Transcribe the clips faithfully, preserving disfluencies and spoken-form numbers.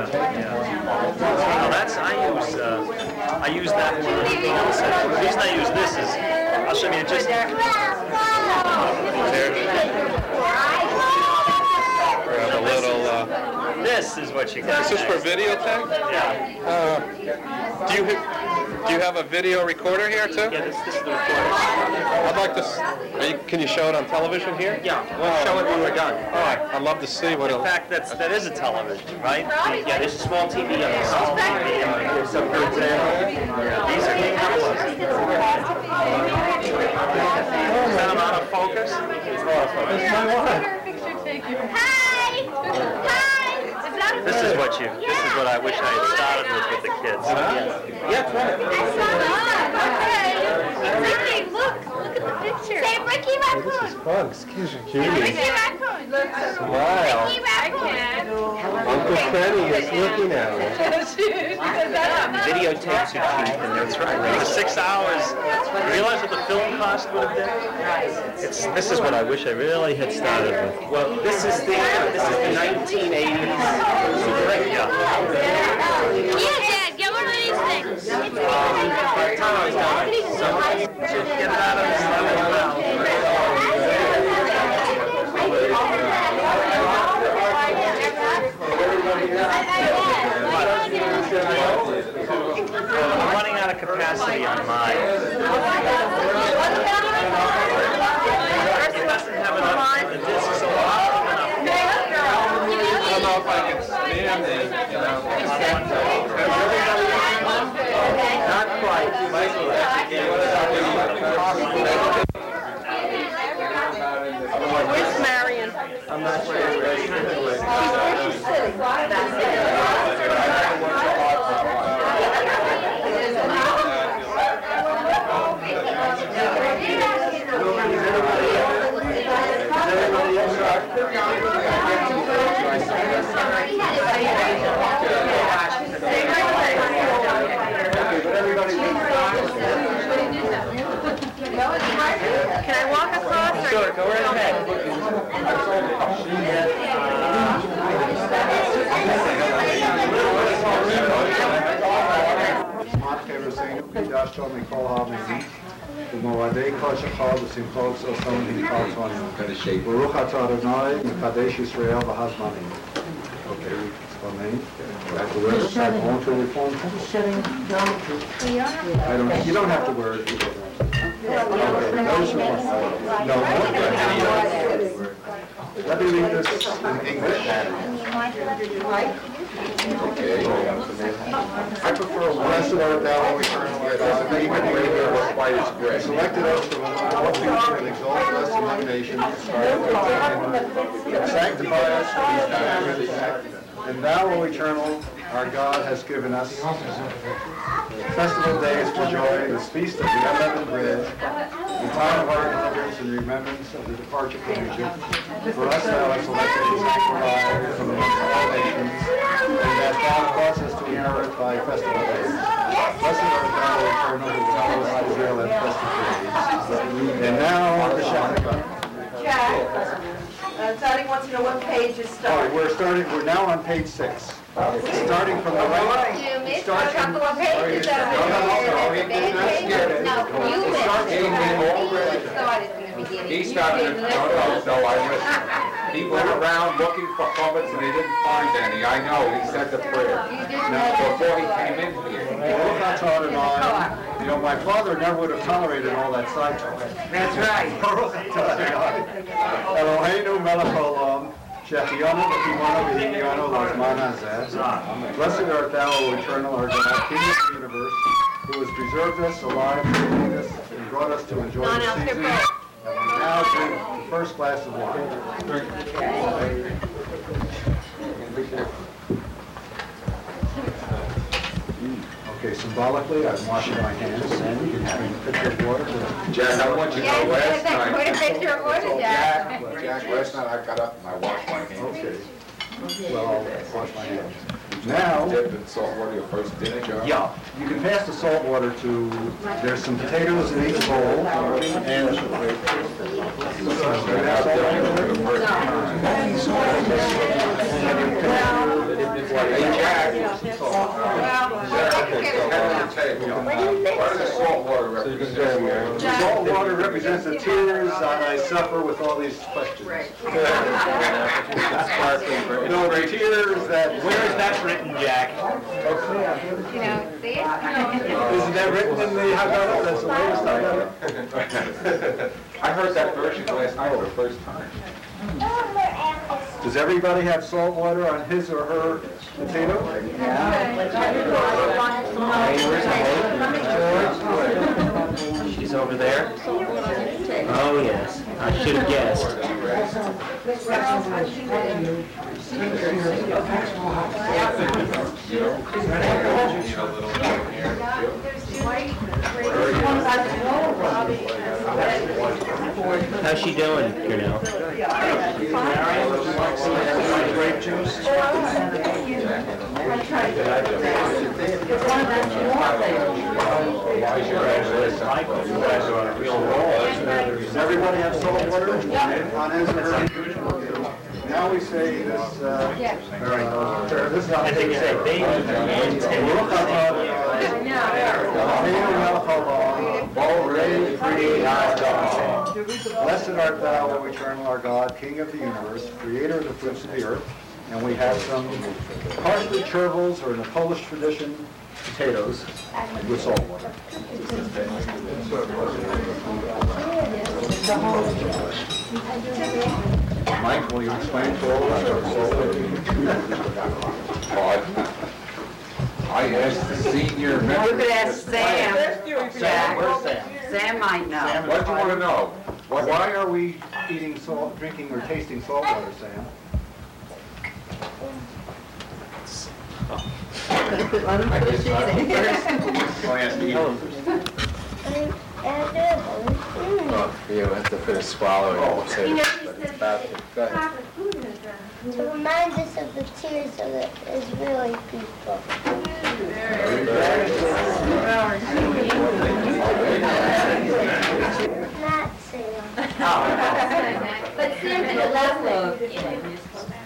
Yeah, yeah. Well, that's, I use, uh, I use that one. The reason I use this is, I'll show you just, there. We have a little, uh, This is what you got. is this for videotape? Yeah. Uh, do you, do you have a video recorder here too? Yeah, this, this is the recorder. I'd like to, s- are you, can you show it on television here? Yeah, we'll show it when we're done. All right, I'd love to see what In it'll... fact, that's, that is a television, right? Yeah, there's a small T V on the Small side. T V. So for example, yeah, these are Is that I'm out of focus? It's my wife. Hi! Hi! This is what you, this is what I wish I had started with with the kids. Yeah, it's right. Ricky, look! Look at the picture. Say Ricky This is Raccoon! fun. Excuse me, Ricky cutie. Raccoon! Smile. Ricky Raccoon! Uncle Kenny is looking at me. Videotapes are cheap, and That's right. For six hours. You realize what the film cost would have been? It's, this is what I wish I really had started with. well, this is the this is the nineteen eighties. Yeah. Yeah, Dad, get one of these things. Get it out of this level now. I'm running out of capacity on mine. It doesn't have enough. The disc is a lot enough. I don't know if I can stand it, you know. Not quite. Where's Marion? I'm not sure where she's Can I walk across? Or Sure, go right ahead. במועדי כל שחור ושמחו וששון ונקרא צואנים. ברוך אתה אדוני מקדש ישראל והזמנים. Okay, explain. At the rest, I want to reform. I don't, you don't have to wear it. Okay, those who want. No, let me read this in English. Okay. I prefer blessed art thou, O eternal God, that even we were quite as great. Selected us from all people and exalted us among nations, and sanctify us for these times. And thou, O eternal, our God, has given us festival days for joy, this feast of the unleavened bread, the time of our deliverance and remembrance of the departure from Egypt. For us thou hast selected to sanctify from amongst all nations, and that thou causest us to inherit thy festival days. Blessed art thou, O eternal, who tellest Israel at festival days. And now the Shabbat. Jack, uh, Sonny wants to know what page is All right, starting. we're starting, we're now on page six. Starting from the right. You missed a Starts from- couple of pages. No, no, no, he did not get it. No, you It starts missed. from the already. He started from the beginning. He started, no, no, no, I missed. He went around looking for puppets and he didn't find any. I know, he said the prayer. You didn't Now, know. before he came in here. Baruch atah Adonai. You know, my father never would have tolerated all that side talk. That's right. Baruch atah Adonai. Eloheinu melech haolam, shechianu v'kimanu v'hikianu l'zman hazeh. Blessed art thou, O eternal, our God, King of the universe, who has preserved us alive, created us, and brought us to enjoy the season. And we now drink the first glass of wine. Okay, symbolically, I'm washing my hands, and you can have a picture of water. Jack, I want you to know Yes, last yes, put a night. picture of water, Jack. Jack, Jack, last night I got up and I washed my hands. Okay. Well, I'll wash my hands. Now, Dipped in salt water your first dinner, John? yeah, you can pass the salt water to, there's some potatoes in each bowl, and... Hey, Jack, What is salt water represent? Salt water represents the tears that I suffer with all these questions. No, the tears that... Where is that written, Jack? You know, see it? Isn't that written in the Haggadah? That's the latest Haggadah. I heard that version last night for the first time. Does everybody have salt water on his or her potato? She's over there. Oh, yes. I should have guessed. How's she doing, you know? Grape juice? You guys are on a real roll. Does everybody have salt water on his or her? Now we say this, uh, uh, this is how I think they it's say a baby and Blessed art thou, O eternal our God, King of the universe, creator of the fruits of the earth. And we have some parsley chervils, or in the Polish tradition, potatoes with salt water. Mike, will you explain to all of us? I asked the senior You member. could ask Sam. Sam, where's Sam? Sam might know. What do you want to know? What- Why are we eating salt, drinking or tasting salt water, Sam? I guess I- Oh, you have to finish swallowing the potato, but it's about to, go ahead. To remind us of the tears of the Israeli people. Not Sam. But Sam did a love thing.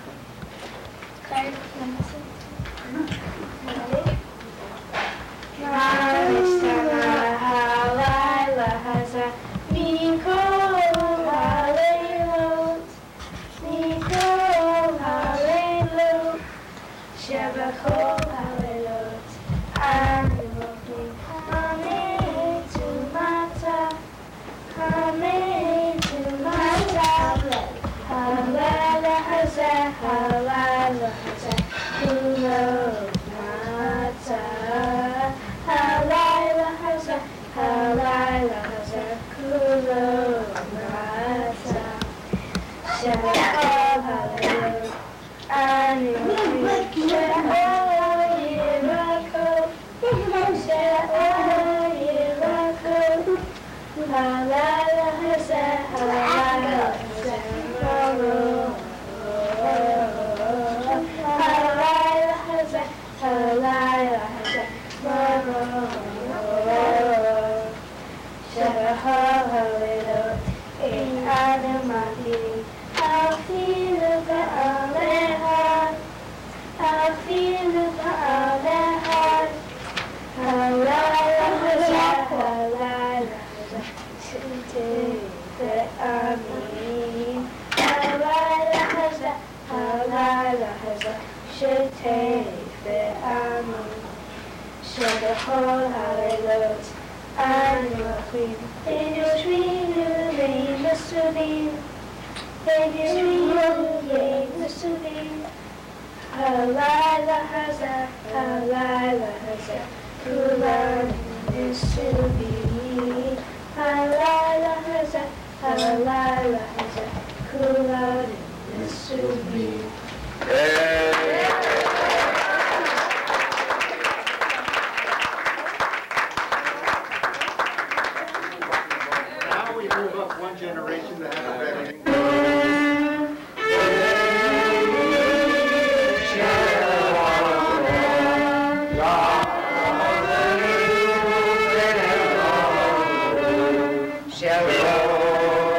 Now we move up one generation to have a better...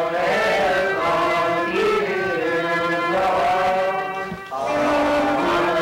Shall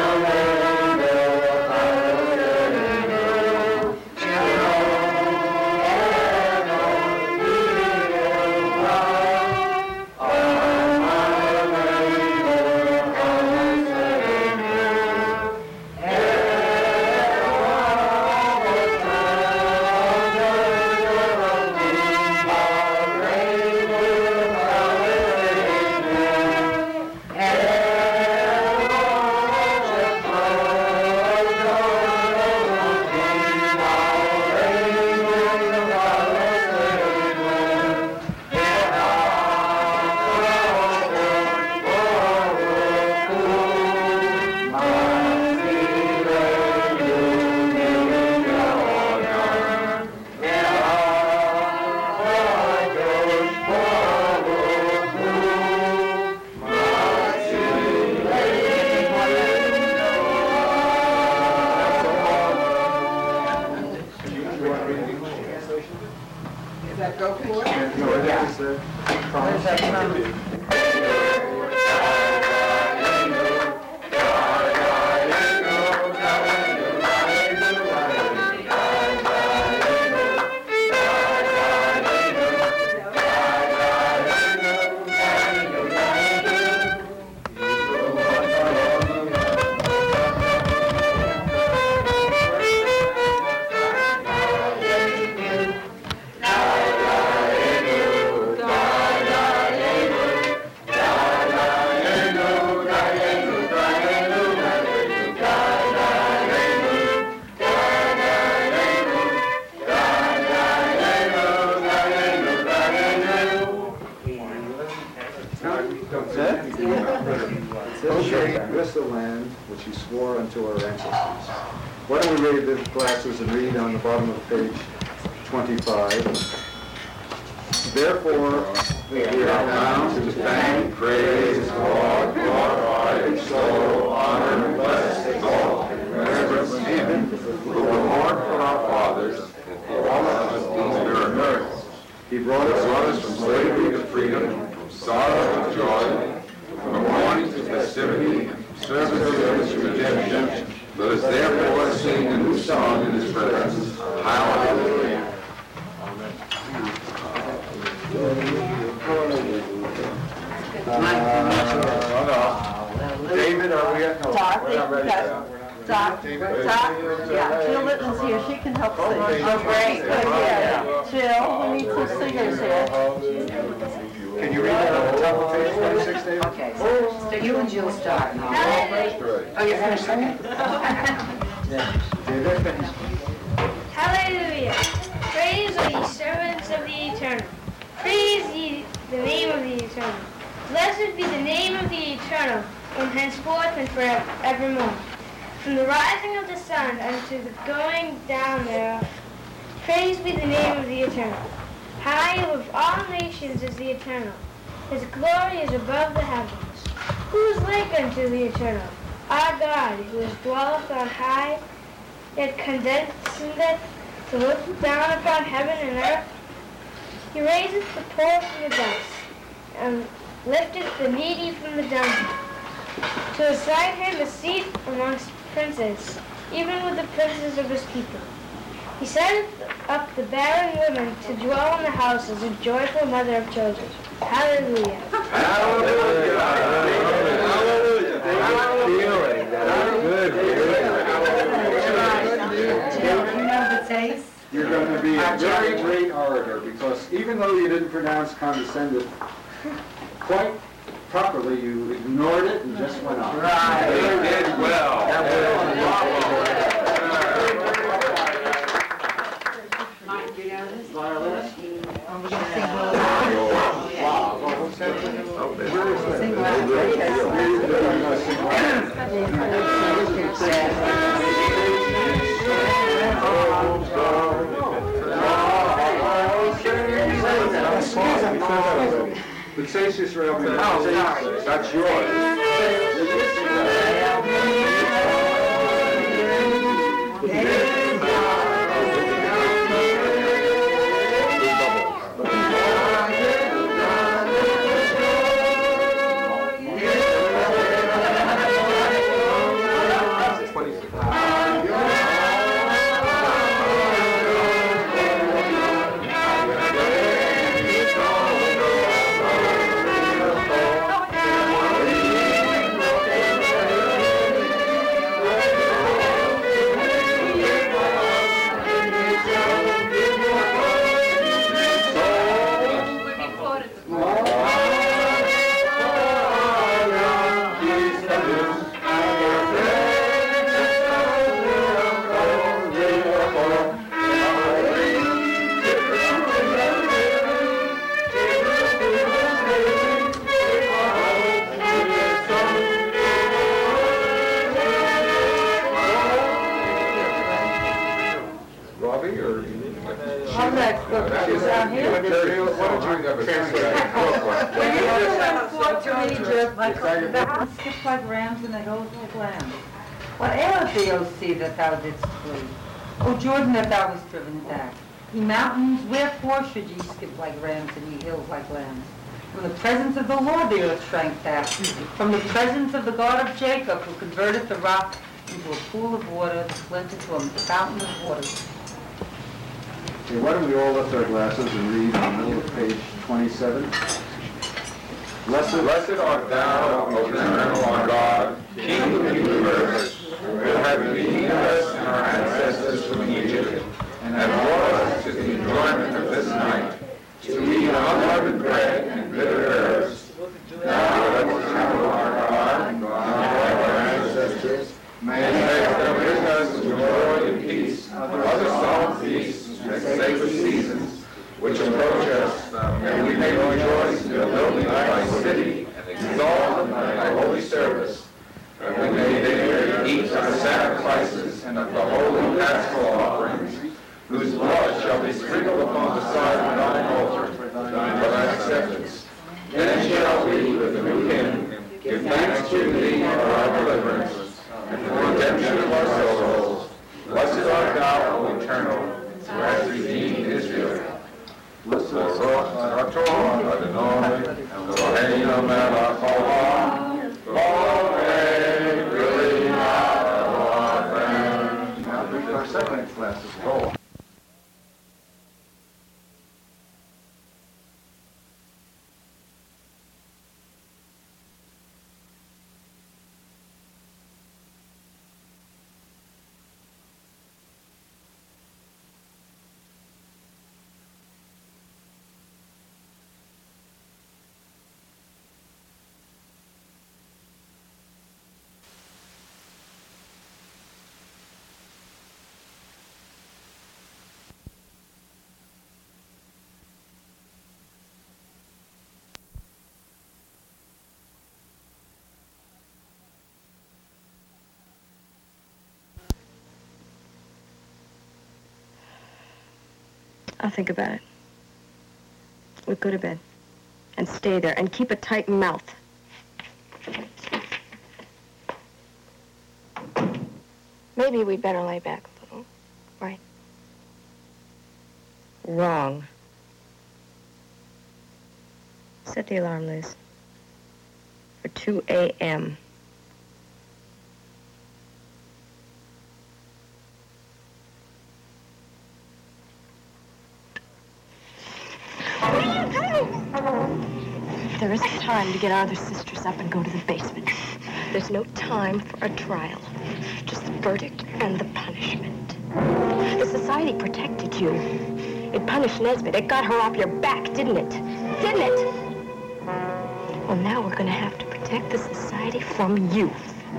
Okay, this the land which he swore unto our ancestors. Why don't we raise the glasses and read on the bottom of page twenty-five. Therefore, we are bound to thank, praise, laud, glorify, extol, honor, and bless, exalt, and reverence him who was born from our fathers and for all of us these miracles. He brought us, brought us from slavery to freedom, from sorrow to joy, from mourning to festivity, and from service to redemption. Let us therefore sing a new song in his presence. Hallelujah. David, are we at? No, Doc, we're not ready. Doc, Doc, Doc, yeah, Jill Litton's here, she can help sing. Oh, great. Yeah, Jill, we need some singers here. Can you read that on the top of page twenty-six, David? Okay, so you and Jill start now. Oh, you're finished, okay. David, finish. Hallelujah. Praise ye servants of the Eternal. Praise ye the name of the Eternal. Blessed be the name of the Eternal, from henceforth and forevermore. From the rising of the sun unto the going down thereof. Praise be the name of the Eternal. High above all nations is the Eternal. His glory is above the heavens. Who is like unto the Eternal? Our God, who is dwelleth on high, yet condescendeth to look down upon heaven and earth. He raiseth the poor from the dust, and lifteth the needy from the dunghill, to assign him a seat amongst princes, even with the princes of his people. He setteth up the barren woman to dwell in the house as a joyful mother of children. Hallelujah. Hallelujah. Hallelujah. Hallelujah. Good. Jill, do you know the taste? You're going to be a very great orator because even though you didn't pronounce condescended quite properly, you ignored it and just went on. Right. You did well. Mike, do you know this? Violinist? Oh, we're gonna sing Will. Wow. Well, what's happening? Where is that? Sing Will. You're gonna sing Violinist? Vexatious Realm. That's yours. Skip like rams and they go like lambs. What aileth thee, O sea, that thou didst flee? O Jordan, that thou wast driven back? Ye mountains, wherefore should ye skip like rams and ye hills like lambs? From the presence of the Lord the earth shrank back. From the presence of the God of Jacob, who converted the rock into a pool of water, the flint into a fountain of waters. Okay, why don't we all lift our glasses and read in the middle of page twenty-seven? Blessed, blessed art thou, O eternal God, King of the universe, who have redeemed us and our ancestors from Egypt, and have brought us to the enjoyment of this night, to eat unleavened bread and bitter herbs. Thou art eternal our God, and God of our ancestors, may them bring us to joy and peace, other solemn feasts and sacred seasons, which approach us, and we may rejoice in the building of thy city, and exalt thy holy service, and we may there eat of the sacrifices and of the holy paschal offerings, whose blood shall be sprinkled upon the side of thine altar, for thy acceptance. Then shall we, with a new hymn, give thanks to thee for our deliverance, and for the redemption of our souls. Blessed art thou, O eternal, who hast redeemed Israel. Blessed art thou, Adonai, Eloheinu melech haolam, B'orei b'rinat Now, our second class is goal. I'll think about it. We'll go to bed. And stay there. And keep a tight mouth. Maybe we'd better lay back a little. Right? Wrong. Set the alarm, Liz. For two a m There isn't time to get our other sisters up and go to the basement. There's no time for a trial. Just the verdict and the punishment. The society protected you. It punished Nesbit. It got her off your back, didn't it? Didn't it? Well, now we're going to have to protect the society from you.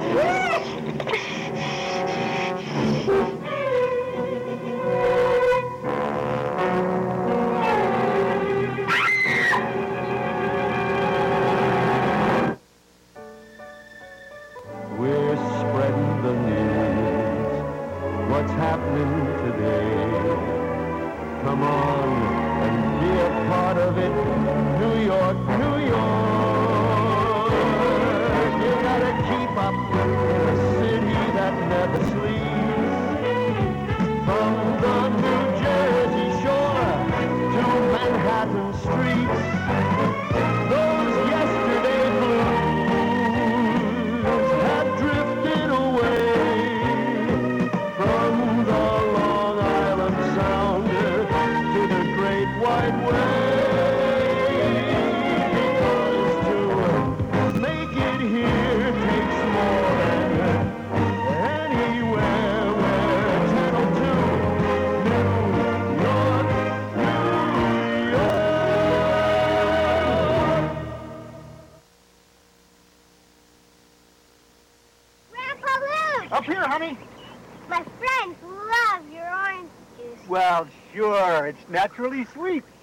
Up here, honey. My friends love your orange juice. Well, sure. It's naturally sweet.